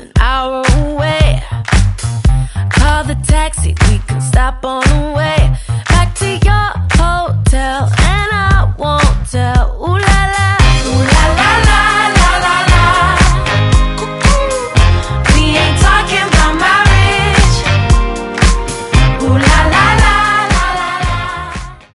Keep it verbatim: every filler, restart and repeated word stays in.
an hour away. Call the taxi, we can stop on the way.